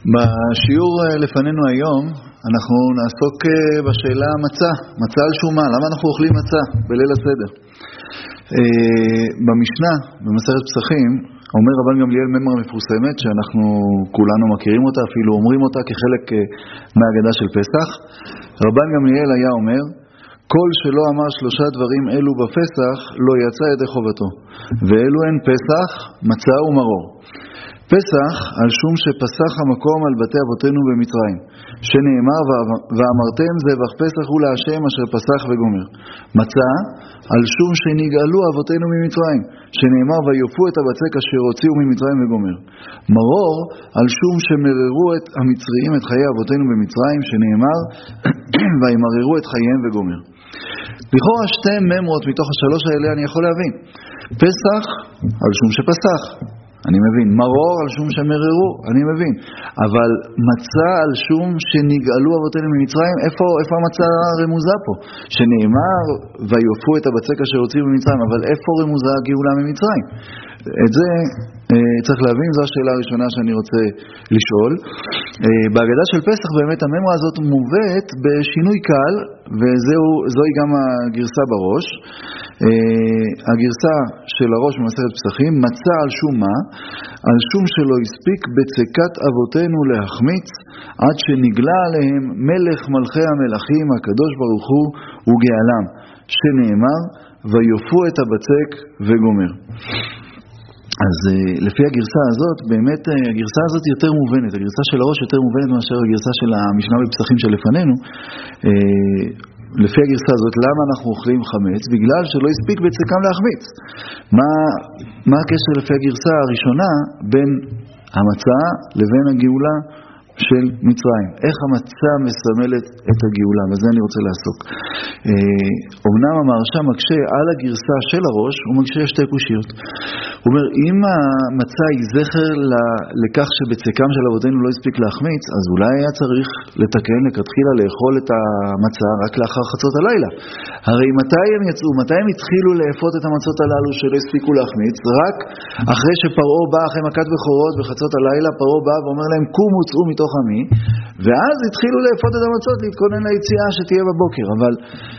בשיעור לפנינו היום אנחנו נעסוק בשאלה מצה על שומה. למה אנחנו אוכלים מצה בליל הסדר? במשנה, במסכת פסחים, אומר רבן גמליאל ממרה מפורסמת שאנחנו כולנו מכירים אותה, אפילו אומרים אותה כחלק מהאגדה של פסח. רבן גמליאל היה אומר, כל שלא אמר 3 דברים אלו בפסח לא יצא ידי חובתו, ואלו הן פסח, מצה ומרור. פסח על שום שפסח המקום על בתי אבותינו במצרים, שנאמר ואמרתם זבח פסח הוא להשם אשר פסח וגומר. מצה על שום שנגאלו אבותינו ממצרים, שנאמר ויופו את הבצק אשר הוציאו ממצרים וגומר. מרור על שום שמררו את המצרים את חיי אבותינו במצרים, שנאמר וימררו את חייהם וגומר. לכאורה 2 ממרות מתוך 3 האלה אני יכול להבין. פסח על שום שפסח, אני מבין. מרור על שום שמררו, אני מבין. אבל מצה על שום שנגאלו אבותינו ממצרים, איפה המצה רמוזה פה? שנאמר ויופו את הבצק אשר הוציאו ממצרים, אבל איפה רמוזה הגאולה ממצרים? את זה צריך להבין, זו השאלה הראשונה שאני רוצה לשאול. בהגדה של פסח באמת הממרה הזאת מובאת בשינוי קל, וזוהי גם הגרסה בראש. הגרסה של הראש במסכת פסחים, מצה על שום מה? על שום שלא הספיק בצקת אבותינו להחמיץ, עד שנגלה עליהם מלך מלכי המלכים הקדוש ברוך הוא וגאלם, שנאמר ויופו את הבצק וגומר. אז לפי הגרסה הזאת, באמת הגרסה הזאת יותר מובנת, הגרסה של הראש יותר מובנת מאשר הגרסה של המשנה בפסחים שלפנינו. לפי הגרסה הזאת, למה אנחנו אוכלים חמץ? בגלל שלא הספיק בצקם להחמיץ. מה הקשר לפי הגרסה הראשונה בין המצה לבין הגאולה של מצרים? איך המצה מסמלת את הגאולה? וזה אני רוצה לעסוק. אמנם המהרש"א מקשה על הגרסה של הראש, הוא מקשה 2 קושיות. הוא אומר, אם המצה היא זכר לכך שבצקם של אבותינו לא הספיק להחמיץ, אז אולי היה צריך לתקן, לכתחילה לאכול את המצה רק לאחר חצות הלילה. הרי מתי הם יצאו? מתי הם התחילו לאפות את המצות הללו שלא הספיקו להחמיץ? רק אחרי שפרעה בא אחרי מכת בכורות בחצות הלילה, פרעה בא ואומר להם קומו צאו מתוך עמי, ואז התחילו לאפות את המצות, להתכונן ליציאה שתהיה בבוקר. אבל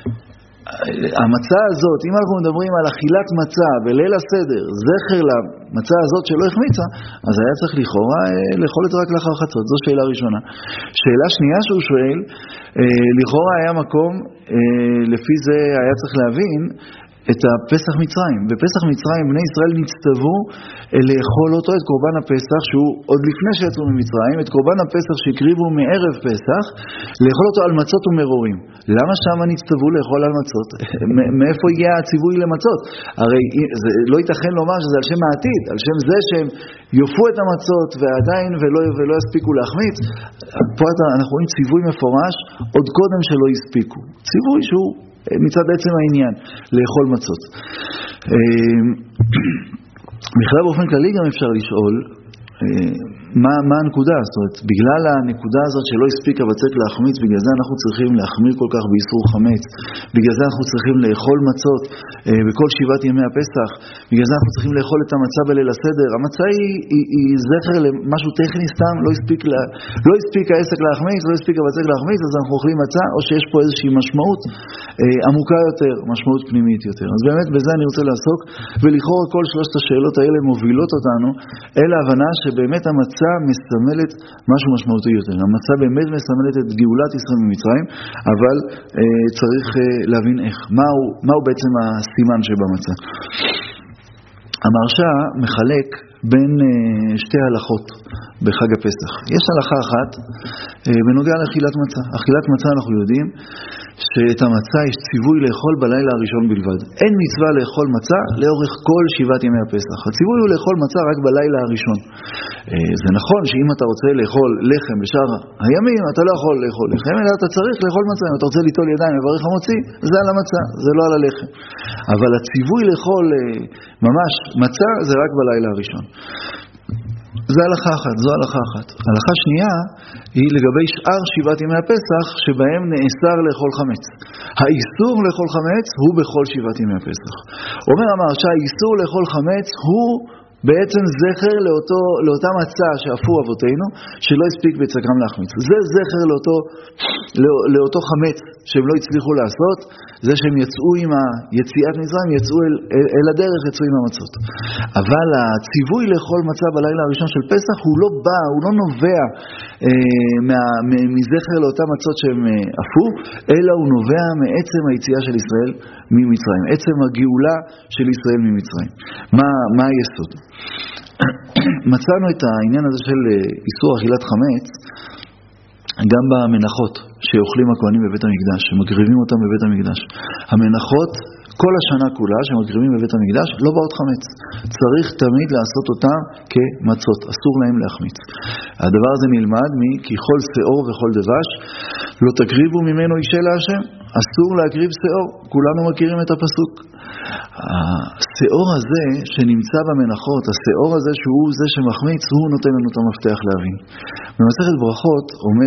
המצה הזאת, אם אנחנו מדברים על אכילת מצה בליל הסדר, זכר למצה הזאת שלא החמיצה, אז היה צריך לכאורה לאכול את זה רק לאחר חצות. זו שאלה ראשונה. שאלה שנייה שהוא שואל, לכאורה היה מקום, לפי זה היה צריך להבין את הפסח מצרים. בפסח מצרים בני ישראל נצטוו לאכול אותו, את קורבן הפסח, שהוא עוד לפני שיצאו ממצרים, את קורבן הפסח שהקריבו מערב פסח, לאכול אותו על מצות ומרורים. למה שם נצטוו לאכול על מצות? מאיפה הגיע הציווי למצות? הרי זה לא ייתכן לומר שזה על שם העתיד, על שם זה שהם יופו את המצות ועדיין ולא יספיקו להחמיץ. פה אנחנו רואים ציווי מפורש עוד קודם שלא יספיקו. ציווי שהוא מצד עצם העניין, לאכול מצות. בכלל באופן כללי גם אפשר לשאול, מה הנקודה? זאת אומרת, בגלל הנקודה הזאת שלא הספיק הבצק להחמיץ, בגלל זה אנחנו צריכים להחמיר כל כך באיסור חמץ, בגלל זה אנחנו צריכים לאכול מצות בכל 7 ימי הפסח, בגלל זה אנחנו צריכים לאכול את המצה בליל הסדר. המצה היא זכר למשהו טכני סתם, לא הספיק העסק להחמיץ, לא הספיק הבצק להחמיץ, אז אנחנו אוכלים מצה, או שיש פה איזושהי משמעות עמוקה יותר, משמעות פנימית יותר. אז באמת בזה אני רוצה לעסוק, ולכאורה כל 3 השאלות האלה מובילות אותנו אל ההבנה שבאמת המצה מסמלת משהו משמעותי יותר. המצה באמת מסמלת את גאולת ישראל ממצרים, אבל צריך להבין איך. מהו בעצם הסימן שבמצה? המהרש"א מחלק בין 2 הלכות בחג הפסח. יש הלכה אחת בנוגע לאכילת מצה. אכילת מצה אנחנו יודעים שאת המצה יש ציווי לאכול בלילה הראשון בלבד. אין מצווה לאכול מצה לאורך כל 7 ימי הפסח. הציווי הוא לאכול מצה רק בלילה הראשון. זה נכון שאם אתה רוצה לאכול לחם בשאר הימים, אתה לא יכול לאכול לחם, אלא אתה צריך לאכול מצה. אם אתה רוצה ליטול ידיים לברך המוציא, זה על המצה, זה לא על הלחם. אבל הציווי לאכול ממש מצה זה רק בלילה הראשון. זה הלכה אחת, זו הלכה אחת. הלכה שנייה היא לגבי שאר 7 ימי הפסח שבהם נאסר לאכול חמץ. האיסור לאכול חמץ הוא בכל 7 ימי הפסח. אומר המהרש"א, האיסור לאכול חמץ הוא בעצם זכר לאותה מצה שאפו אבותינו, שלא הספיק בצקם להחמיץ. זה זכר לאותו חמץ שהם לא הצליחו לעשות, זה שהם יצאו עם היציאת מצרים, יצאו אל הדרך, יצאו עם המצות. אבל הציווי לאכול מצה בלילה הראשון של פסח, הוא לא בא, הוא לא נובע מזכר לאותה מצות שהם אפו, אלא הוא נובע מעצם היציאה של ישראל ממצרים, עצם הגאולה של ישראל ממצרים. מה היסוד? מצאנו את העניין הזה של איסור אכילת חמץ גם במנחות שאוכלים הכהנים בבית המקדש, שמקריבים אותם בבית המקדש. המנחות כל השנה כולה שמקריבים בבית המקדש לא באות חמץ. צריך תמיד לעשות אותם כמצות, אסור להם להחמיץ. הדבר הזה נלמד כי כל שאור וכל דבש לא תקריבו ממנו אישה להשם. אסור להקריב שאור, כולנו מכירים את הפסוק. השאור הזה שנמצא במנחות, השאור הזה שהוא זה שמחמיץ, הוא נותן לנו את המפתח להבין. במסכת ברכות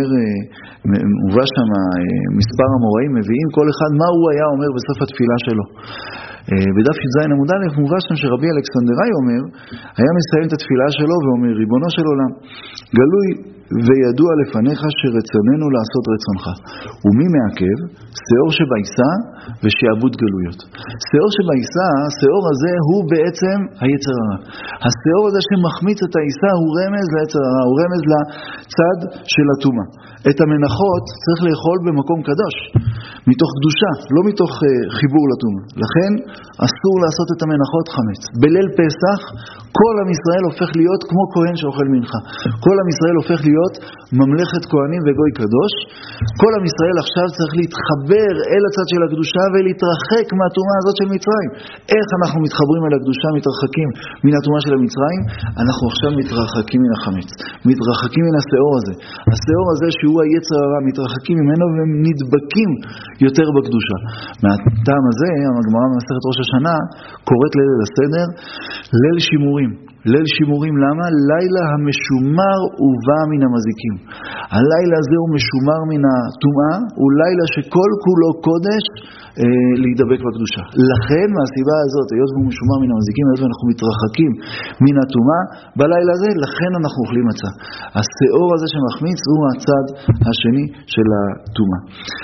מובא שם מספר המוראים, מביאים כל אחד מה הוא היה אומר בסוף התפילה שלו. בדף י"ז עמוד א' מובא שם שרבי אלכסנדראי אומר, היה מסיים את התפילה שלו ואומר, ריבונו של עולם, גלוי וידוע לפניך שרצוננו לעשות רצונך. ומי מעכב? שאור שבעיסה ושעבוד גלויות. שאור שבעיסה, השאור הזה הוא בעצם היצר הרע. השאור הזה שמחמיץ את העיסה הוא רמז ליצר הרע, הוא רמז לצד של הטומאה. את המנחות צריך לאכול במקום קדוש, מתוך קדושה, לא מתוך חיבור לטומאה. לכן אסור לעשות את המנחות חמץ. בליל פסח כל עם ישראל הופך להיות כמו כהן שאוכל מנחה. כל עם ישראל הופך להיות ממלכת כהנים וגוי קדוש. כל עם ישראל עכשיו צריך להתחבר אל הצד של הקדושה ולהתרחק מהטומאה הזאת של מצרים. איך אנחנו מתחברים אל הקדושה, מתרחקים מן הטומאה של המצרים? אנחנו עכשיו מתרחקים מן החמץ, מתרחקים מן השאור הזה. השאור הזה שהוא היצר הרע, מתרחקים ממנו ונדבקים יותר בקדושה. מהטעם הזה, הגמרא במסכת ראש השנה קוראת ליל הסדר ליל שימורים. ליל שימורים, למה? לילה המשומר ובא מן המזיקים. הלילה הזה הוא משומר מן הטומאה, הוא לילה שכל כולו קודש להידבק בקדושה. לכן, מהסיבה הזאת, היות והוא משומר מן המזיקים, היות ואנחנו מתרחקים מן הטומאה, בלילה הזה, לכן אנחנו אוכלים מצה. השאור הזה שמחמיץ הוא הצד השני של הטומאה.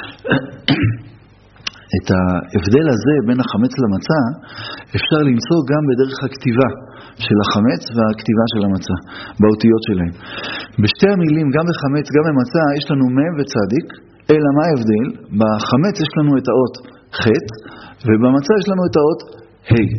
את ההבדל הזה בין החמץ למצה אפשר למצוא גם בדרך הכתיבה של החמץ והכתיבה של המצה, באותיות שלהם. בשתי המילים, גם בחמץ, גם במצה, יש לנו מם וצדיק, אלא מה ההבדל? בחמץ יש לנו את האות ח' ובמצה יש לנו את האות ה'.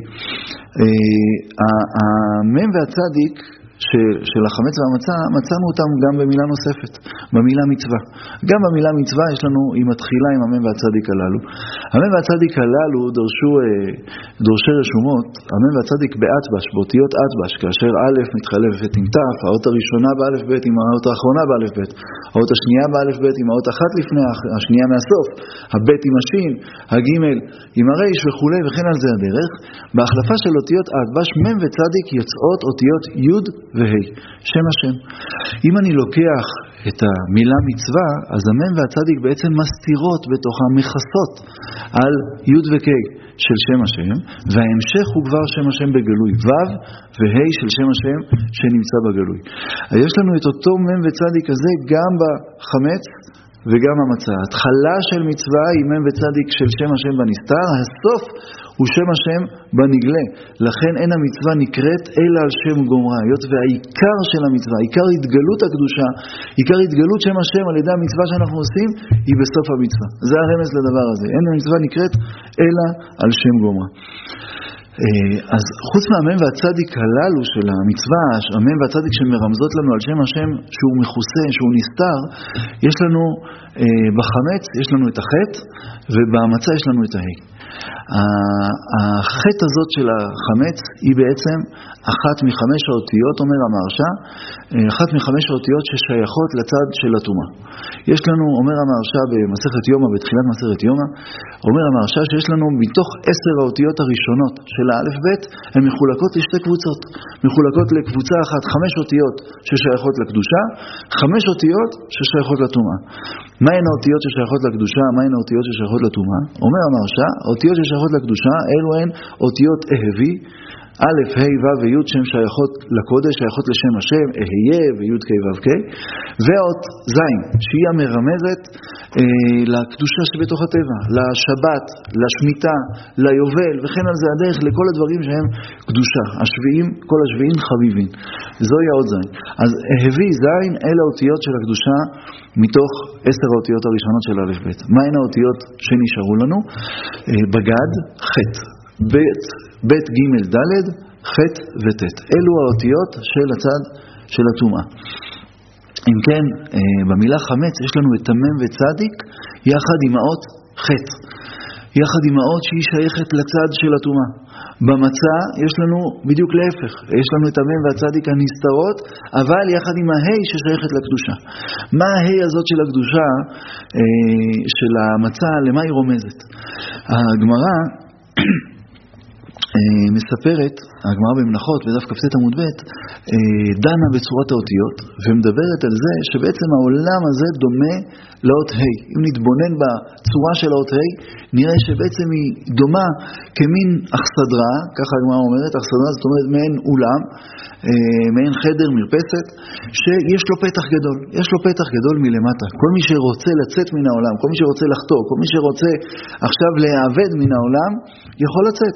המם והצדיק של החמץ והמצה, מצאנו אותם גם במילה נוספת, במילה מצווה. גם במילה מצווה יש לנו, היא מתחילה עם המם והצדיק הללו. המם והצדיק הללו דורשי רשומות, המם והצדיק באטבש, באותיות אטבש, כאשר א' מתחלפת עם ת', האות הראשונה באלף ב' עם האות האחרונה באלף ב', האות השנייה באלף ב' עם האות אחת לפני, השנייה מהסוף, הב' עם השין, הגימל עם הרייש וכו' וכן על זה הדרך. בהחלפה של אותיות אטבש, מם וצדיק יוצאות אותיות י' והי, שם השם. אם אני לוקח את המילה מצווה, אז המם והצדיק בעצם מסתירות בתוכה, מכסות על י' וק' של שם השם, וההמשך הוא כבר שם השם בגלוי, ו' והי של שם השם שנמצא בגלוי. יש לנו את אותו מם וצדיק הזה גם בחמץ וגם במצה. התחלה של מצווה היא מם וצדיק של שם השם בנסתר, הסוף הוא שם השם בנגלה. לכן אין המצווה נקראת אלא על שם גומרה. היות והעיקר של המצווה, עיקר התגלות הקדושה, עיקר התגלות שם השם על ידי המצווה שאנחנו עושים, היא בסוף המצווה. זה הרמז לדבר הזה. אין המצווה נקראת אלא על שם גומרה. אז חוץ מהמם והצדיק הללו של המצווה, המם והצדיק שמרמזות לנו על שם השם שהוא מכוסה, שהוא נסתר, יש לנו בחמץ, יש לנו את החטא, ובמצה יש לנו את ההי. החטא הזאת של החמץ היא בעצם אחת מחמש האותיות, אומר המהרש"א, אחת מחמש האותיות ששייכות לצד של הטומאה. יש לנו, אומר המהרש"א במסכת יומא, בתחילת מסכת יומא, אומר המהרש"א שיש לנו מתוך 10 האותיות הראשונות של האלף בית, הן מחולקות לשתי קבוצות. מחולקות לקבוצה אחת 5 אותיות ששייכות לקדושה, 5 אותיות ששייכות לטומאה. מהן האותיות ששייכות לקדושה, מהן האותיות ששייכות לטומאה? אומר המהרש"א, האותיות ששייכות לקדושה, אלו הן אותיות אהבי, א', ה', ו' וי' שהן שייכות לקודש, שייכות לשם השם, אהיה וי' כ' ו' כ', ואות ז', שהיא המרמזת לקדושה שבתוך הטבע, לשבת, לשמיטה, ליובל, וכן על זה הדרך לכל הדברים שהם קדושה. השביעים, כל השביעים חביבים. זוהי האות ז'. אז הביא ז' אלה האותיות של הקדושה מתוך 10 האותיות הראשונות של א' ב'. מהן האותיות שנשארו לנו? בגד, ח', ב' ג' ד', ח' ות'. אלו האותיות של הצד של הטומאה. אם כן, במילה חמץ יש לנו את תמם וצדיק יחד עם האות ח', יחד עם האות שהיא שייכת לצד של הטומאה. במצה יש לנו בדיוק להפך, יש לנו את תמם והצדיק הנסתרות, אבל יחד עם ההי ששייכת לקדושה. מה ההי הזאת של הקדושה של המצה, למה היא רומזת? הגמרא מספרת, הגמרא במנחות בדף כ"ט עמוד ב', דנה בצורת האותיות ומדברת על זה שבעצם העולם הזה דומה לאות ה'. אם נתבונן בצורה של האות ה', נראה שבעצם היא דומה כמין אכסדרה, ככה הגמרא אומרת, אכסדרה זאת אומרת מעין אולם, מעין חדר, מרפסת, שיש לו פתח גדול, יש לו פתח גדול מלמטה. כל מי שרוצה לצאת מן העולם, כל מי שרוצה לחתור, כל מי שרוצה עכשיו להיאבד מן העולם, יכול לצאת.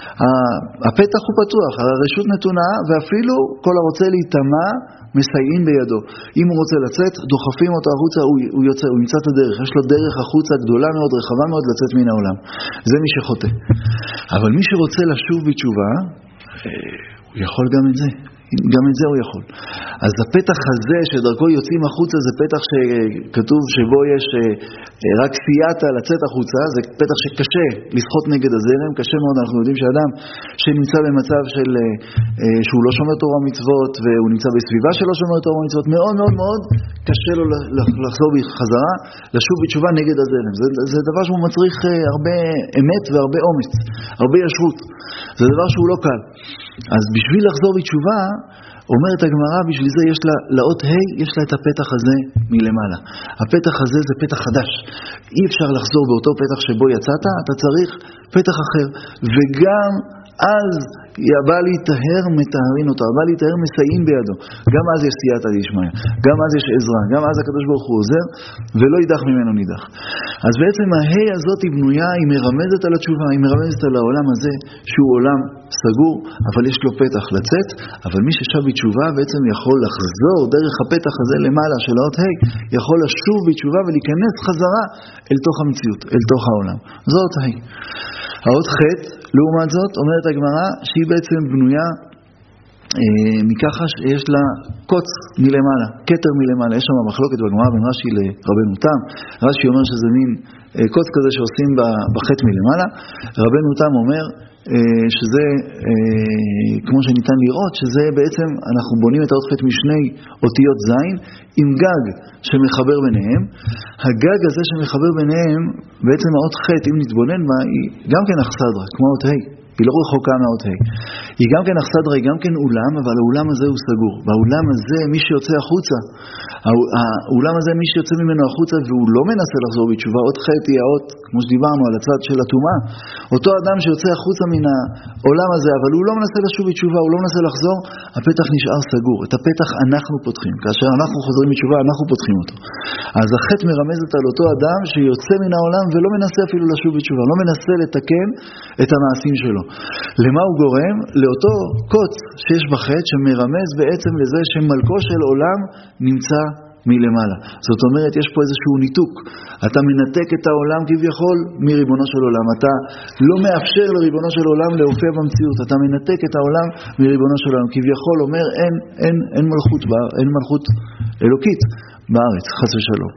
הפתח הוא פתוח, הרשות נתונה, ואפילו כל הרוצה להיטמע מסייעים בידו. אם הוא רוצה לצאת, דוחפים אותו החוצה, הוא יוצא, הוא ימצא את הדרך. יש לו דרך החוצה גדולה מאוד, רחבה מאוד לצאת מן העולם. זה מי שחוטא. אבל מי שרוצה לשוב בתשובה, הוא יכול גם את זה. גם את זה הוא יכול. אז הפתח הזה שדרכו יוצאים החוצה זה פתח שכתוב שבו יש רק סייעתה לצאת החוצה, זה פתח שקשה לשחות נגד הזרם, קשה מאוד. אנחנו יודעים שאדם שנמצא במצב של שהוא לא שומר תורה ומצוות והוא נמצא בסביבה שלא שומר תורה ומצוות, מאוד מאוד מאוד קשה לו לחזור בחזרה, לשוב בתשובה נגד הזרם. זה דבר שהוא מצריך הרבה אמת והרבה אומץ, הרבה ישרות. זה דבר שהוא לא קל. אז בשביל לחזור בתשובה, אומרת הגמרא, בשביל זה יש לה, לאות ה' יש לה את הפתח הזה מלמעלה. הפתח הזה זה פתח חדש. אי אפשר לחזור באותו פתח שבו יצאת, אתה צריך פתח אחר. וגם אז בא להיטהר מטהרין אותו, בא להיטהר מסייעים בידו. גם אז יש סייעתא דשמיא, גם אז יש עזרה, גם אז הקדוש ברוך הוא עוזר, ולא יידח ממנו נידח. אז בעצם ההי הזאת היא בנויה, היא מרמזת על התשובה, היא מרמזת על העולם הזה, שהוא עולם סגור, אבל יש לו פתח לצאת, אבל מי ששב בתשובה בעצם יכול לחזור דרך הפתח הזה למעלה של האות ה', יכול לשוב בתשובה ולהיכנס חזרה אל תוך המציאות, אל תוך העולם. זאת ה'. האות ח', לעומת זאת, אומרת הגמרא שהיא בעצם בנויה מככה שיש לה קוץ מלמעלה, כתר מלמעלה. יש שם מחלוקת בגמרא בין רש"י לרבנו תם. רש"י אומר שזה מין קוץ כזה שעושים בחטא מלמעלה. רבנו תם אומר שזה, כמו שניתן לראות, שזה בעצם, אנחנו בונים את האות ח' משני אותיות זין, עם גג שמחבר ביניהם. הגג הזה שמחבר ביניהם, בעצם האות ח', אם נתבונן בה, היא גם כן אכסדרה, כמו האות ה'. היא לא רחוקה מהאות ה'. היא גם כן אכסדרה, היא גם כן אולם, אבל האולם הזה הוא סגור. והאולם הזה, מי שיוצא החוצה, האולם הזה, מי שיוצא ממנו החוצה, והוא לא מנסה לחזור בתשובה, אות ח' היא האות, כמו שדיברנו, על הצד של הטומאה. אותו אדם שיוצא החוצה מן העולם הזה, אבל הוא לא מנסה לשוב בתשובה, הוא לא מנסה לחזור, הפתח נשאר סגור. את הפתח אנחנו פותחים. כאשר אנחנו חוזרים בתשובה, אנחנו פותחים אותו. אז החטא מרמזת על אותו אדם שיוצא מן העולם ולא מנסה אפילו לשוב בתשובה, לא מנסה לתקן את המעשים שלו. למה הוא גורם? לאותו קוץ שיש בחטא שמרמז בעצם לזה שמלכו של עולם נמצא מלמעלה. זאת אומרת, יש פה איזשהו ניתוק. אתה מנתק את העולם כביכול מריבונו של עולם. אתה לא מאפשר לריבונו של עולם להופיע במציאות. אתה מנתק את העולם מריבונו של עולם. כביכול אומר, אין מלכות אלוקית בארץ, חס ושלום.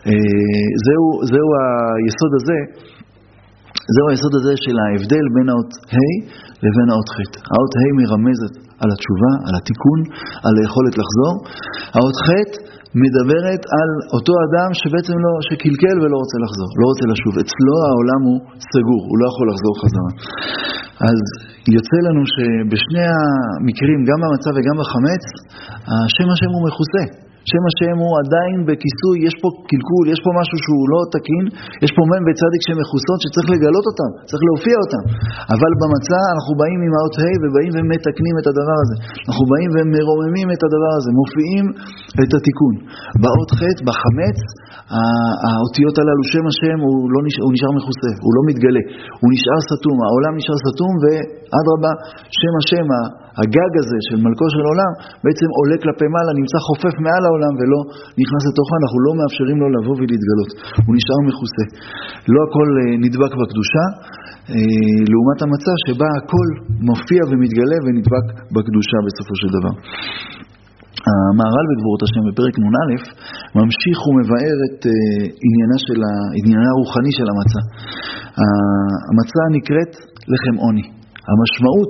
זהו היסוד הזה. זהו היסוד הזה של ההבדל בין האות ה' לבין האות ח'. האות ה' מרמזת על התשובה, על התיקון, על היכולת לחזור. האות ח' מדברת על אותו אדם שבעצם לא, שקלקל ולא רוצה לחזור, לא רוצה לשוב. אצלו העולם הוא סגור, הוא לא יכול לחזור חזרה. אז יוצא לנו שבשני המקרים, גם במצה וגם בחמץ, השם הוא מכוסה. שם השם הוא עדיין בכיסוי, יש פה קלקול, יש פה משהו שהוא לא תקין, יש פה מם וצדיק שמחוסות שצריך לגלות אותם, צריך להופיע אותם. אבל במצה אנחנו באים עם האות ה' ובאים ומתקנים את הדבר הזה. אנחנו באים ומרוממים את הדבר הזה, מופיעים את התיקון. באות ח' בחמץ, האותיות הללו, שם השם הוא נשאר מחוסה, הוא לא מתגלה, הוא נשאר סתום, העולם נשאר סתום, ואדרבה, שם השם, הגג הזה של מלכו של עולם, בעצם עולה כלפי מעלה, נמצא חופף מעל העולם ולא נכנס לתוכה, אנחנו לא מאפשרים לו לבוא ולהתגלות, הוא נשאר מחוסה. לא הכל נדבק בקדושה, לעומת המצה שבה הכל מופיע ומתגלה ונדבק בקדושה בסופו של דבר. המהר"ל בגבורות השם בפרק נ"א ממשיך ומבאר את עניינה הרוחני של המצה. המצה נקראת לחם עוני. המשמעות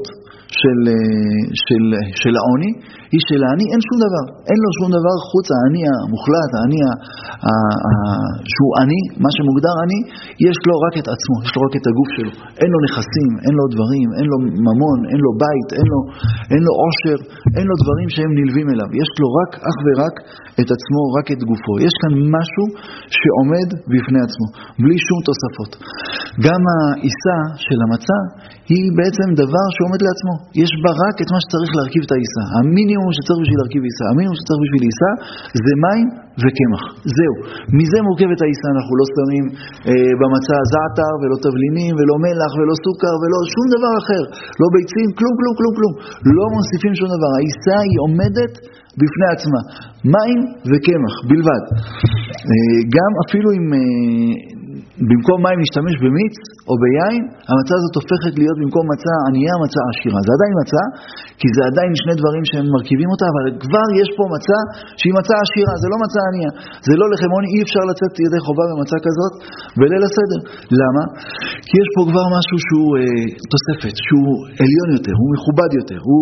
של העוני היא שלעני אין שום דבר, אין לו שום דבר חוץ העני המוחלט, העני שהוא עני, מה שמוגדר עני, יש לו רק את עצמו, יש לו רק את הגוף שלו, אין לו נכסים, אין לו דברים, אין לו ממון, אין לו בית, אין לו עושר, אין לו דברים שהם נלווים אליו, יש לו רק, אך ורק את עצמו, רק את גופו. יש כאן משהו שעומד בפני עצמו, בלי שום תוספות. גם העיסה של המצה היא בעצם דבר שעומד לעצמו, יש בה רק את מה שצריך להרכיב את העיסה. המינימום שצריך בשביל להרכיב עיסה, המינימום שצריך בשביל עיסה זה מים וקמח, זהו. מזה מורכבת העיסה, אנחנו לא שמים במצה זעתר ולא תבלינים ולא מלח ולא סוכר ולא שום דבר אחר, לא ביצים, כלום, כלום, כלום, כלום. לא מוסיפים שום דבר, העיסה היא עומדת בפני עצמה, מים וקמח בלבד. גם אפילו אם במקום מים נשתמש במיץ או ביין, המצה הזאת הופכת להיות במקום מצה ענייה, מצה עשירה. זה עדיין מצה, כי זה עדיין שני דברים שהם מרכיבים אותה, אבל כבר יש פה מצה שהיא מצה עשירה, זה לא מצה ענייה, זה לא לחם עוני, אי אפשר לצאת ידי חובה במצה כזאת בליל הסדר. למה? כי יש פה כבר משהו שהוא תוספת, שהוא עליון יותר, הוא מכובד יותר, הוא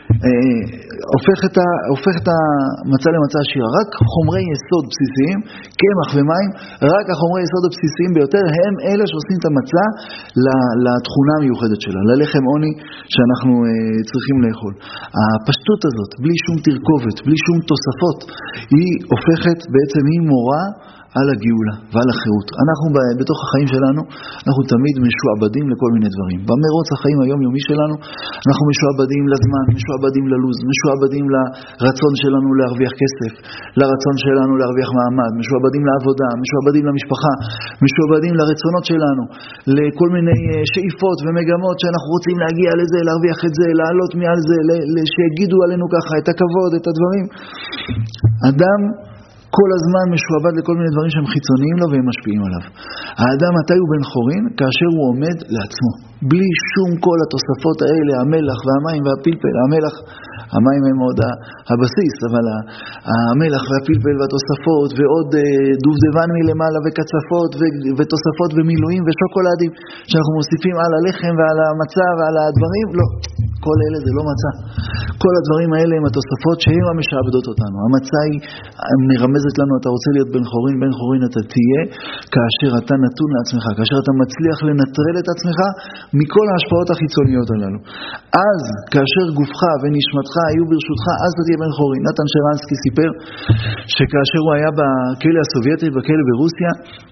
הופך את המצה למצה עשירה. רק חומרי יסוד בסיסיים, קמח ומים, רק החומרי יסוד הבסיסיים ביותר, הם אלה שעושים את המצה לתכונה המיוחדת שלה, ללחם עוני שאנחנו צריכים לאכול. הפשטות הזאת, בלי שום תרכובת, בלי שום תוספות, היא הופכת בעצם, היא מורה על הגאולה ועל החירות. אנחנו בתוך החיים שלנו, אנחנו תמיד משועבדים לכל מיני דברים. במרוץ החיים היומיומי שלנו, אנחנו משועבדים לזמן, משועבדים ללוז, משועבדים לרצון שלנו להרוויח כסף, לרצון שלנו להרוויח מעמד, משועבדים לעבודה, משועבדים למשפחה, משועבדים לרצונות שלנו, לכל מיני שאיפות ומגמות שאנחנו רוצים להגיע לזה, להרוויח את זה, לעלות מעל זה, שיגידו עלינו ככה, את הכבוד, את הדברים. אדם כל הזמן משועבד לכל מיני דברים שהם חיצוניים לו והם משפיעים עליו. האדם מתי הוא בן חורין? כאשר הוא עומד לעצמו, בלי שום כל התוספות האלה, המלח והמים והפלפל. המים הם עוד הבסיס, אבל המלח והפלפל והתוספות ועוד דובדבן מלמעלה וקצפות ותוספות ומילואים ושוקולדים שאנחנו מוסיפים על הלחם ועל המצה ועל הדברים, לא. כל אלה זה לא מצה. כל הדברים האלה הם התוספות שהן המשעבדות אותנו. המצה היא מרמזת לנו, אתה רוצה להיות בן חורין, בן חורין אתה תהיה כאשר אתה נתון לעצמך, כאשר אתה מצליח לנטרל את עצמך מכל ההשפעות החיצוניות הללו. אז כאשר גופך ונשמתך היו ברשותך, אז אתה תהיה בן חורין. נתן שרנסקי סיפר שכאשר הוא היה בכלא הסובייטי, בכלא ברוסיה,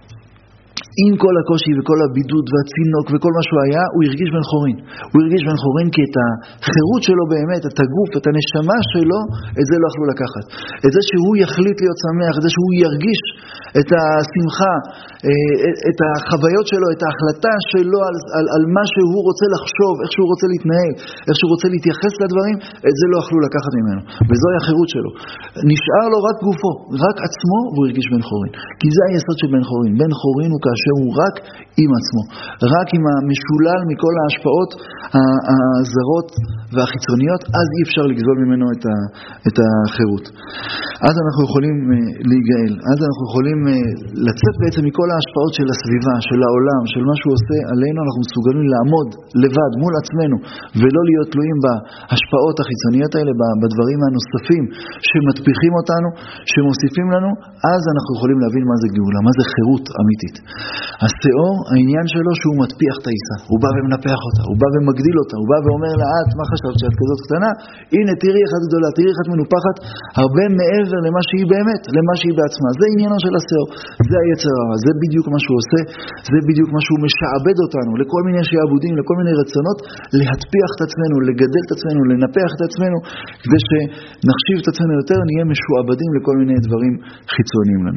עם כל הקושי וכל הבידוד והצינוק וכל מה שהוא היה, הוא הרגיש בן חורין. הוא הרגיש בן חורין כי את החירות שלו באמת, את הגוף, את הנשמה שלו, את זה לא יכלו לקחת. את זה שהוא יחליט להיות שמח, את זה שהוא ירגיש את השמחה, את החוויות שלו, את ההחלטה שלו על מה שהוא רוצה לחשוב, איך שהוא רוצה להתנהל, איך שהוא רוצה להתייחס לדברים, את זה לא יכלו לקחת ממנו. וזוהי החירות שלו. נשאר לו רק גופו, רק עצמו, והוא הרגיש בן חורין. כי זה היסוד של בן חורין. בן חורין הוא כאשר הוא רק עם עצמו, רק עם המשולל מכל ההשפעות הזרות והחיצוניות, אז אי אפשר לגזול ממנו את החירות. אז אנחנו יכולים להיגאל, אז אנחנו יכולים לצאת בעצם מכל ההשפעות של הסביבה, של העולם, של מה שהוא עושה עלינו. אנחנו מסוגלים לעמוד לבד מול עצמנו ולא להיות תלויים בהשפעות החיצוניות האלה, בדברים הנוספים שמטפיחים אותנו, שמוסיפים לנו. אז אנחנו יכולים להבין מה זה גאולה, מה זה חירות אמיתית. השאור, העניין שלו שהוא מטפיח את העיסה, הוא בא ומנפח אותה, הוא בא ומגדיל אותה, הוא בא ואומר לה, מה חשבת שאת כזאת קטנה? הנה, תראי אחת גדולה, תראי אחת מנופחת, הרבה מעבר למה שהיא באמת, למה שהיא בעצמה. זה עניינו של השאור, זה היצר הרע, זה בדיוק מה שהוא עושה, זה בדיוק מה שהוא משעבד אותנו, לכל מיני שעבודים, לכל מיני רצונות, להטפיח את עצמנו, לגדל את עצמנו, לנפח את עצמנו, כדי שנחשיב את עצמנו יותר, נהיה משועבדים לכל מיני דברים חיצוניים לנו.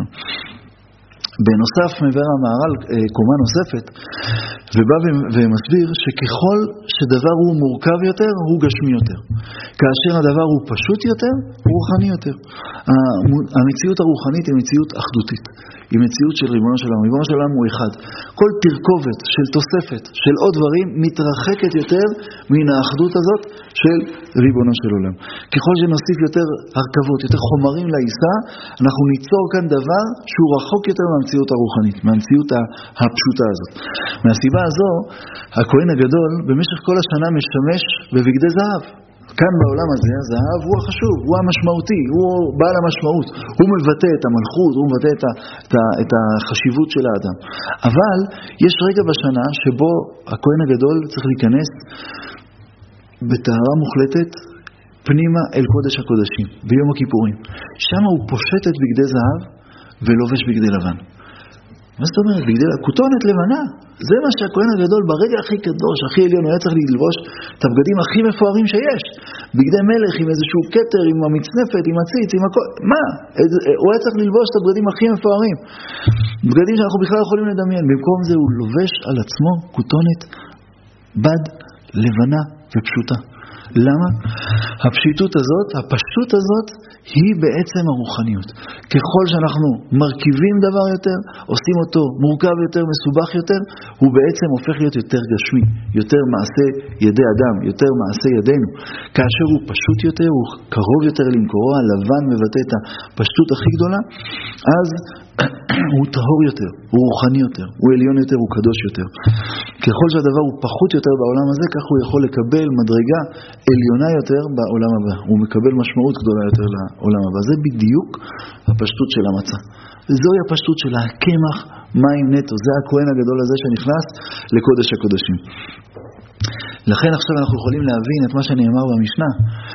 בנוסף מבאר המהר"ל קומה נוספת, ובא ומסביר שככל שדבר הוא מורכב יותר, הוא גשמי יותר. כאשר הדבר הוא פשוט יותר, הוא רוחני יותר. המציאות הרוחנית היא מציאות אחדותית. היא מציאות של ריבונו של עולם. ריבונו של עולם הוא אחד. כל תרכובת של תוספת של עוד דברים מתרחקת יותר מן האחדות הזאת של ריבונו של עולם. ככל שנוסיף יותר הרכבות, יותר חומרים לעיסה, אנחנו ניצור כאן דבר שהוא רחוק יותר מהמציאות הרוחנית, מהמציאות הפשוטה הזאת. מהסיבה הזו, הכהן הגדול במשך כל השנה משתמש בבגדי זהב. כאן בעולם הזה, הזהב הוא החשוב, הוא המשמעותי, הוא בעל המשמעות, הוא מבטא את המלכות, הוא מבטא את החשיבות של האדם. אבל יש רגע בשנה שבו הכהן הגדול צריך להיכנס בטהרה מוחלטת פנימה אל קודש הקודשים, ביום הכיפורים. שם הוא פושט את בגדי זהב ולובש בגדי לבן. מה זאת אומרת? בגדי כותונת לבנה. זה מה שהכהן הגדול ברגע הכי קדוש, הכי עליון, הוא היה צריך ללבוש את הבגדים הכי מפוארים שיש. בגדי מלך עם איזשהו כתר, עם המצנפת, עם הציץ, עם הכל. מה? הוא היה צריך ללבוש את הבגדים הכי מפוארים. בגדים שאנחנו בכלל יכולים לדמיין. במקום זה הוא לובש על עצמו כותונת בד לבנה ופשוטה. למה? הפשיטות הזאת, הפשטות הזאת, היא בעצם הרוחניות. ככל שאנחנו מרכיבים דבר יותר, עושים אותו מורכב יותר, מסובך יותר, הוא בעצם הופך להיות יותר גשמי, יותר מעשה ידי אדם, יותר מעשה ידינו. כאשר הוא פשוט יותר, הוא קרוב יותר למקורו, הלבן מבטא את הפשטות הכי גדולה, אז הוא טהור יותר, הוא רוחני יותר, הוא עליון יותר, הוא קדוש יותר. ככל שהדבר הוא פחות יותר בעולם הזה, כך הוא יכול לקבל מדרגה עליונה יותר בעולם הבא. הוא מקבל משמעות גדולה יותר לעולם הבא. זה בדיוק הפשטות של המצה. זוהי הפשטות של הקמח מים נטו. זה הכהן הגדול הזה שנכנס לקודש הקודשים. לכן עכשיו אנחנו יכולים להבין את מה שנאמר במשנה,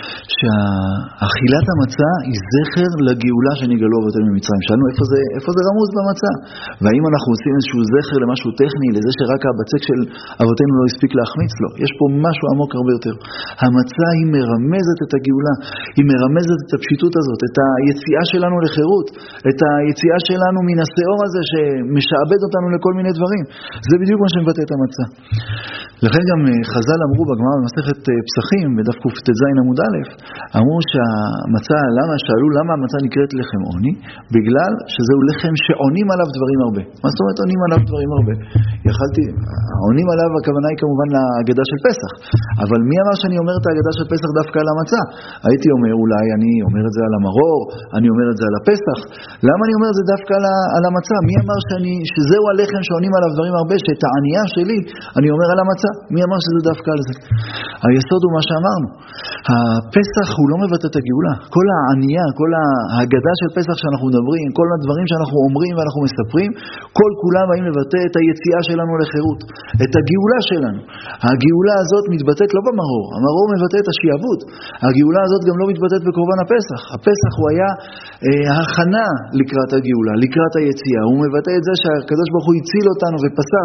שהאכילת המצה היא זכר לגאולה שנגאלו אבותינו ממצרים. שאלנו איפה זה רמוז במצה? והאם אנחנו עושים איזשהו זכר למשהו טכני, לזה שרק הבצק של אבותינו לא הספיק להחמיץ? לא. יש פה משהו עמוק הרבה יותר. המצה היא מרמזת את הגאולה, היא מרמזת את הפשיטות הזאת, את היציאה שלנו לחירות, את היציאה שלנו מן השאור הזה שמשעבד אותנו לכל מיני דברים. זה בדיוק מה שמבטא את המצה. לכן גם חז"ל אמרו בגמרא במסכת פסחים, בדף קט"ז עמוד א', אמרו שהמצה, שאלו למה המצה נקראת לחם עוני? בגלל שזהו לחם שעונים עליו דברים הרבה. מה זאת אומרת עונים עליו דברים הרבה? העונים עליו הכוונה היא כמובן להגדה של פסח. אבל מי אמר שאני אומר את ההגדה של פסח דווקא על המצה? הייתי אומר אולי אני אומר את זה על המרור, אני אומר את זה על הפסח. למה אני אומר את זה דווקא על המצה? מי אמר שזהו הלחם שעונים עליו דברים הרבה, שאת הענייה שלי אני אומר על המצה? מי אמר שזה דווקא על זה? היסוד הוא מה שאמרנו. הפסח הוא לא מבטא את הגאולה. כל הענייה, כל ההגדה של פסח שאנחנו מדברים, כל הדברים שאנחנו אומרים ואנחנו מספרים, כל כולם באים לבטא את היציאה שלנו לחירות, את הגאולה שלנו. הגאולה הזאת מתבטאת לא במרור. המרור מבטא את השעבוד. הגאולה הזאת גם לא מתבטאת בקורבן הפסח. הפסח הוא היה הכנה לקראת הגאולה, לקראת היציאה. הוא מבטא את זה שהקדוש ברוך הוא הציל אותנו ופסח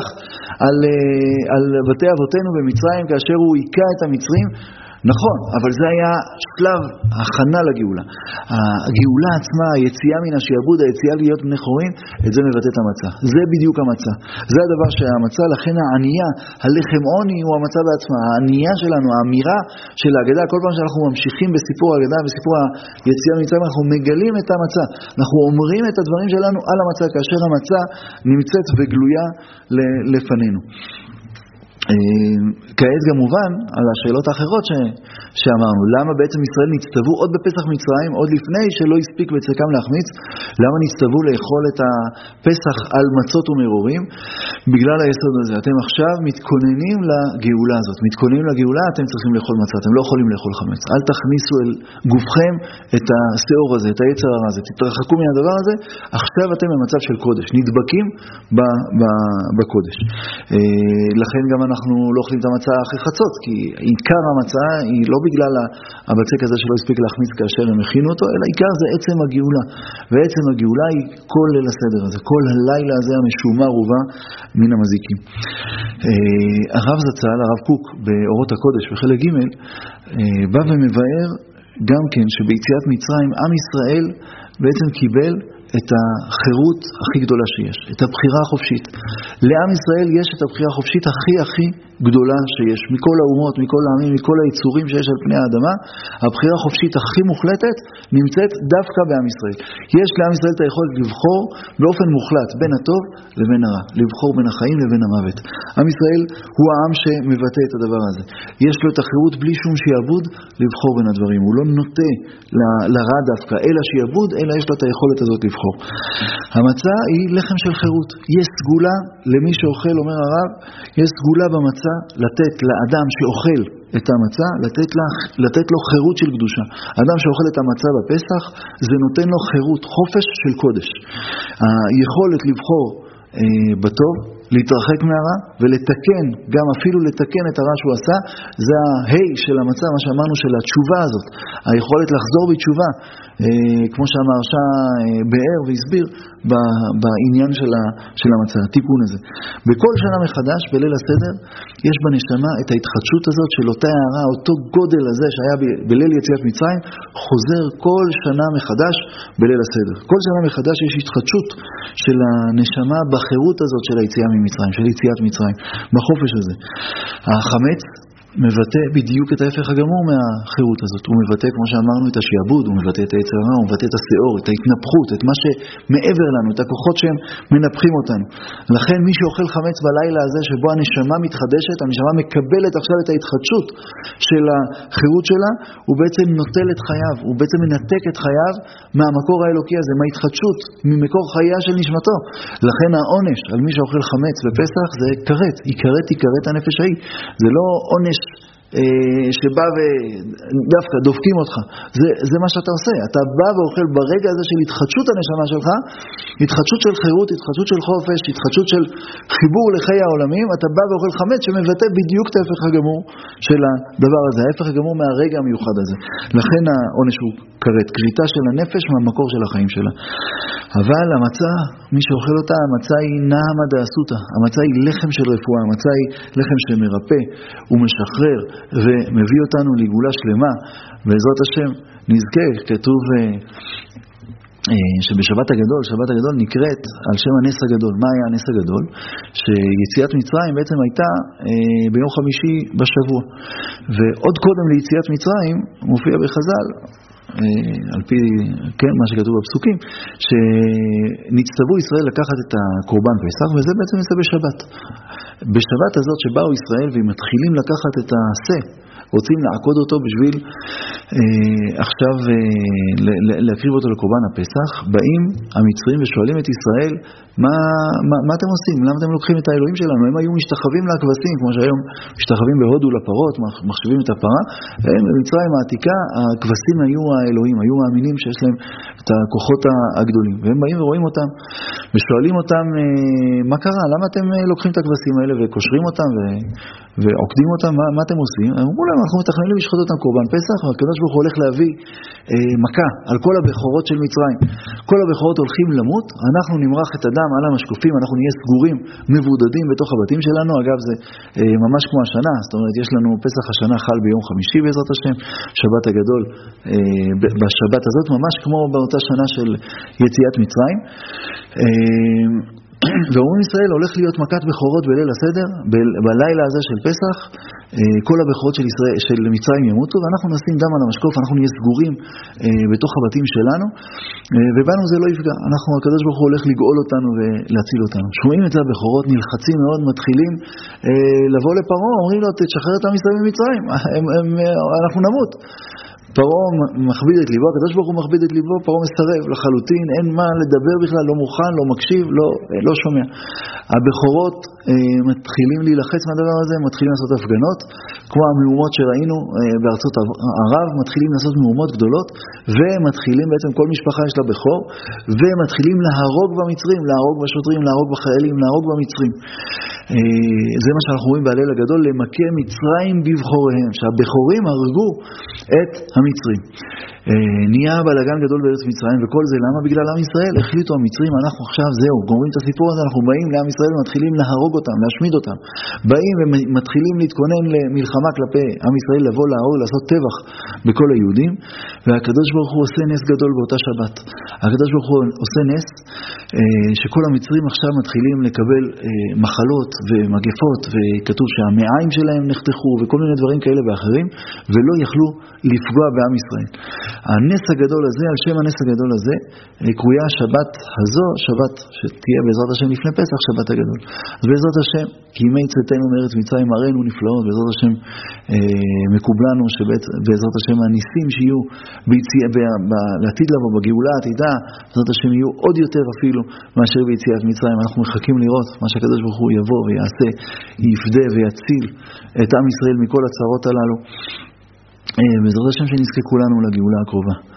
על בתי אבותינו במצרים כאשר הוא היקע את המצרים. נכון, אבל זה היה שלב הכנה לגאולה. הגאולה עצמה, היציאה מן השעבוד, היציאה להיות בני חורין, את זה מבטא את המצה. זה בדיוק המצה. זה הדבר שהמצה, לכן הענייה, הלחם עוני הוא המצה בעצמה. הענייה שלנו, האמירה של ההגדה, כל פעם שאנחנו ממשיכים בסיפור ההגדה, בסיפור היציאה ממצרים, אנחנו מגלים את המצה. אנחנו אומרים את הדברים שלנו על המצה, כאשר המצה נמצאת וגלויה לפנינו. כעת גם מובן על השאלות האחרות שאמרנו, למה בעצם ישראל נצטוו עוד בפסח מצרים, עוד לפני שלא הספיק בצקם להחמיץ, למה נצטוו לאכול את הפסח על מצות ומרורים? בגלל היסוד הזה, אתם עכשיו מתכוננים לגאולה הזאת, מתכוננים לגאולה, אתם צריכים לאכול מצה, אתם לא יכולים לאכול חמץ. אל תכניסו אל גופכם את השאור הזה, את היצר הרע הזה, תתרחקו מהדבר הזה, עכשיו אתם במצב של קודש, נדבקים בקודש. לכן גם אנחנו לא אוכלים את המצה אחרי חצות, כי עיקר המצה היא לא בגלל הבצק הזה שלא הספיק להחמיץ כאשר הם הכינו אותו, אלא עיקר זה עצם הגאולה, ועצם הגאולה היא כל ליל הסדר הזה, כל הלילה הזה המשומר ובא מן המזיקים. הרב זצ"ל, הרב קוק, באורות הקודש בחלק ג' בא ומבאר גם כן שביציאת מצרים עם ישראל בעצם קיבל את החירות הכי גדולה שיש, את הבחירה החופשית. לעם ישראל יש את הבחירה החופשית הכי גדולה שיש, מכל האומות, מכל העמים, מכל היצורים שיש על פני האדמה, הבחירה החופשית הכי מוחלטת נמצאת דווקא בעם ישראל. יש לעם ישראל את היכולת לבחור באופן מוחלט בין הטוב לבין הרע, לבחור בין החיים לבין המוות. עם ישראל הוא העם שמבטא את הדבר הזה. יש לו את החירות בלי שום שיעבוד לבחור בין הדברים. הוא לא נוטה לרע דווקא, אלא שיעבוד, אלא יש לו את היכולת הזאת לבחור. המצה היא לחם של חירות. יש סגולה למי שאוכל, אומר הרב, יש סגולה במצה לתת לאדם שאוכל את המצה, לתת לו חירות של קדושה. אדם שאוכל את המצה בפסח, זה נותן לו חירות, חופש של קודש. היכולת לבחור בטוב, להתרחק מהרע ולתקן, גם אפילו לתקן את הרע שהוא עשה, זה ההי של המצה, מה שאמרנו של התשובה הזאת, היכולת לחזור בתשובה, כמו שהמהרש"א באר והסביר בעניין של המצה, התיקון הזה. בכל שנה מחדש, בליל הסדר, יש בנשמה את ההתחדשות הזאת של אותה הערה, אותו גודל הזה שהיה בליל יציאת מצרים, חוזר כל שנה מחדש בליל הסדר. כל שנה מחדש יש התחדשות של הנשמה בחירות הזאת של היציאה ממצרים, של יציאת מצרים, בחופש הזה. החמץ מבטא בדיוק את ההפך הגמור מהחירות הזאת. הוא מבטא, כמו שאמרנו, את השיעבוד, הוא מבטא את היצר הרע, הוא מבטא את השאור, את ההתנפחות, את מה שמעבר לנו, את הכוחות שהם מנפחים אותנו. לכן מי שאוכל חמץ בלילה הזה, שבו הנשמה מתחדשת, הנשמה מקבלת עכשיו את ההתחדשות של החירות שלה, הוא בעצם נוטל את חייו, הוא בעצם מנתק את חייו מהמקור האלוקי הזה, מההתחדשות, ממקור חייה של נשמתו. לכן העונש על מי שאוכל חמץ בפסח זה כרת, יקרת הנפש ההיא. זה לא עונש שבא ודווקא דופקים אותך. זה מה שאתה עושה. אתה בא ואוכל ברגע הזה של התחדשות הנשמה שלך, התחדשות של חירות, התחדשות של חופש, התחדשות של חיבור לחיי העולמים, אתה בא ואוכל חמץ שמבטא בדיוק את ההפך הגמור של הדבר הזה, ההפך הגמור מהרגע המיוחד הזה. לכן העונש הוא כרת, כריתה של הנפש מהמקור של החיים שלה. אבל המצה, מי שאוכל אותה, המצה היא נעמה דעסותא, המצה היא לחם של רפואה, המצה היא לחם שמרפא ומשחרר ומביא אותנו לגאולה שלמה. בעזרת השם נזכה, כתוב שבשבת הגדול, שבת הגדול נקראת על שם הנס הגדול. מה היה הנס הגדול? שיציאת מצרים בעצם הייתה ביום חמישי בשבוע, ועוד קודם ליציאת מצרים מופיע בחז"ל, על פי כן, מה שכתוב בפסוקים, שנצטוו ישראל לקחת את הקורבן פסח, וזה בעצם יצא בשבת. בשבת הזאת שבאו ישראל והם מתחילים לקחת את העשה, רוצים לעקוד אותו בשביל עכשיו להקריב אותו לקורבן הפסח, באים המצרים ושואלים את ישראל, מה אתם עושים? למה אתם לוקחים את האלוהים שלנו? הם היו משתחווים לכבשים, כמו שהיום משתחווים בהודו לפרות, מחשבים את הפרה, והם במצרים העתיקה, הכבשים היו האלוהים, היו מאמינים שיש להם את הכוחות הגדולים, והם באים ורואים אותם, ושואלים אותם, מה קרה? למה אתם לוקחים את הכבשים האלה וקושרים אותם ועוקדים אותם? מה אתם עושים? הם אמרו להם, אנחנו מתכננים לשחוט אותם קורבן פסח, והקדוש ברוך הוא הולך להביא מכה על כל הבכורות של מצרים. כל הבכורות הולכים למות, אנחנו נמרח את הדם על המשקופים, אנחנו נהיה סגורים, מבודדים בתוך הבתים שלנו. אגב, זה ממש כמו השנה, זאת אומרת, יש לנו פסח השנה חל ביום חמישי בעזרת השם, שבת הגדול בשבת הזאת, ממש כמו באותה שנה של יציאת מצרים. ואומרים ישראל, הולך להיות מכת בכורות בליל הסדר, בלילה הזה של פסח, כל הבכורות של מצרים ימותו, ואנחנו נשים דם על המשקוף, אנחנו נהיה סגורים בתוך הבתים שלנו, ובנו זה לא יפגע. הקדוש ברוך הוא הולך לגאול אותנו ולהציל אותנו. שומעים את זה הבכורות, נלחצים מאוד, מתחילים לבוא לפרעה, אומרים לו, תשחרר את עם ישראל ממצרים, אנחנו נמות. פרעה מכביד את ליבו, הקדוש ברוך הוא מכביד את ליבו, פרעה מסרב לחלוטין, אין מה לדבר בכלל, לא מוכן, לא מקשיב, לא שומע. הבכורות מתחילים להילחץ מהדבר הזה, מתחילים לעשות הפגנות, כמו המהומות שראינו בארצות ערב, מתחילים לעשות מהומות גדולות, ומתחילים בעצם כל משפחה יש לה בכור, ומתחילים להרוג במצרים, להרוג בשוטרים, להרוג בחיילים, להרוג במצרים. זה מה שאנחנו רואים בהלל הגדול, למכה מצרים בבחוריהם, שהבכורים הרגו את המצרים. נהיה בלגן גדול בארץ מצרים, וכל זה למה? בגלל עם ישראל. החליטו המצרים, אנחנו עכשיו זהו, גומרים את הסיפור הזה, אנחנו באים לעם ישראל ומתחילים להרוג אותם, להשמיד אותם. באים ומתחילים להתכונן למלחמה כלפי עם ישראל, לבוא להרוג, לעשות טבח בכל היהודים, והקדוש ברוך הוא עושה נס גדול באותה שבת. הקדוש ברוך הוא עושה נס שכל המצרים עכשיו מתחילים לקבל מחלות ומגפות, וכתוב שהמעיים שלהם נחתכו וכל מיני דברים כאלה ואחרים, ולא יכלו לפגוע בעם ישראל. הנס הגדול הזה, על שם הנס הגדול הזה, קרויה השבת הזו, שבת שתהיה בעזרת השם לפני פסח, שבת הגדול. אז בעזרת השם, כי ימי צאתנו מארץ מצרים הראינו נפלאות, בעזרת השם מקובלנו שבעזרת השם הניסים שיהיו לעתיד לבוא, בגאולה העתידה, בעזרת השם יהיו עוד יותר אפילו מאשר ביציאת מצרים. אנחנו מחכים לראות מה שהקדוש ברוך הוא יבוא ויעשה, יפדה ויציל את עם ישראל מכל הצרות הללו. בעזרת השם שנזכה כולנו לגאולה הקרובה.